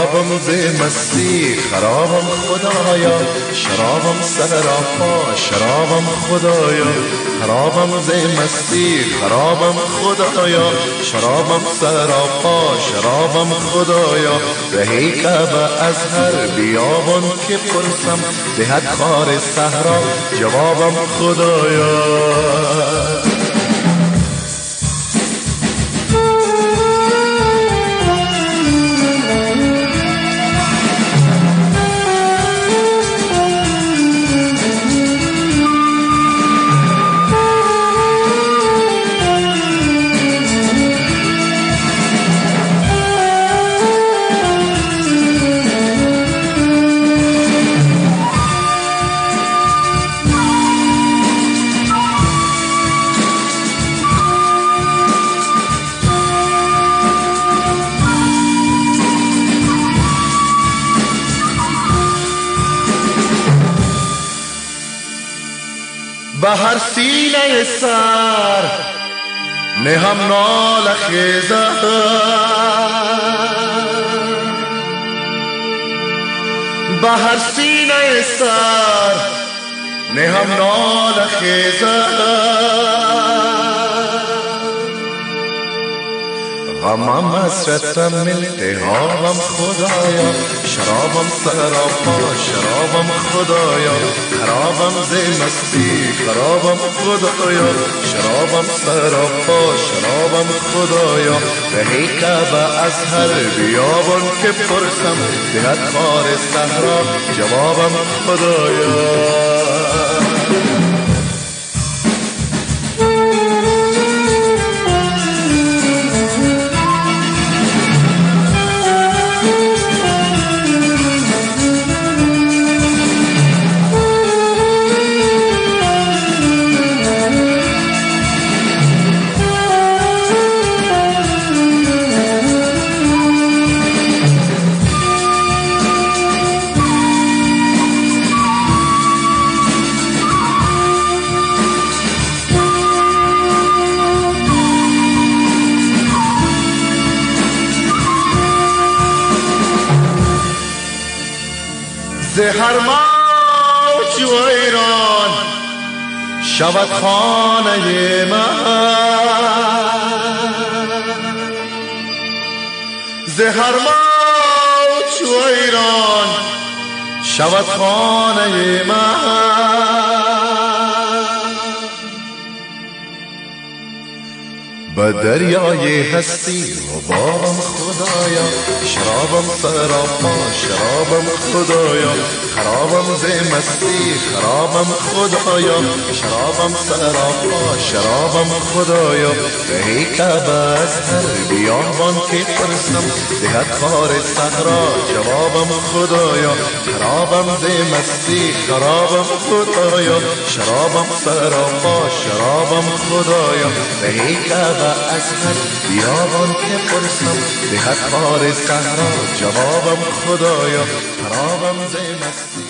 شرابم ز مستی خرابم خدایا، شرابم سراپا شرابم خدایا، خرابم ز مستی خرابم خدایا، شرابم سراپا شرابم خدایا. رهی کعبه از هر بیابان که پرسم، دهد خار صحرا جوابم خدایا. به هر سینه سر نهم ناله خیزد، به هر سینه سر نهم ناله خیزد. غمم حسرتم التهابم خدایا، شرابم سراپا شرابم خدایا، خرابم ز مستی خرابم خدایا، شرابم سراپا شرابم خدایا. رهی کعبه از هر بیابان که پرسم، دهد خار صحرا جوابم خدایا. زهر موج و ایران شود خانه من، زهر موج و ایران شود خانه من. به دریای هستی غبارم خدایا، شرابم سراپا شرابم خدایا، خرابم ز مستی خرابم خدایا، شرابم سراپا شرابم خدایا. رهی کعبه از هر بیابان که پرسم، دهد خار صحرا جوابم خدایا، خرابم ز مستی خرابم خدایا، شرابم سراپا شرابم خدایا. رهی کعبه از هر بیابان که پرسم، دهد خار صحرا جوابم خدایا، خرابم ز مستی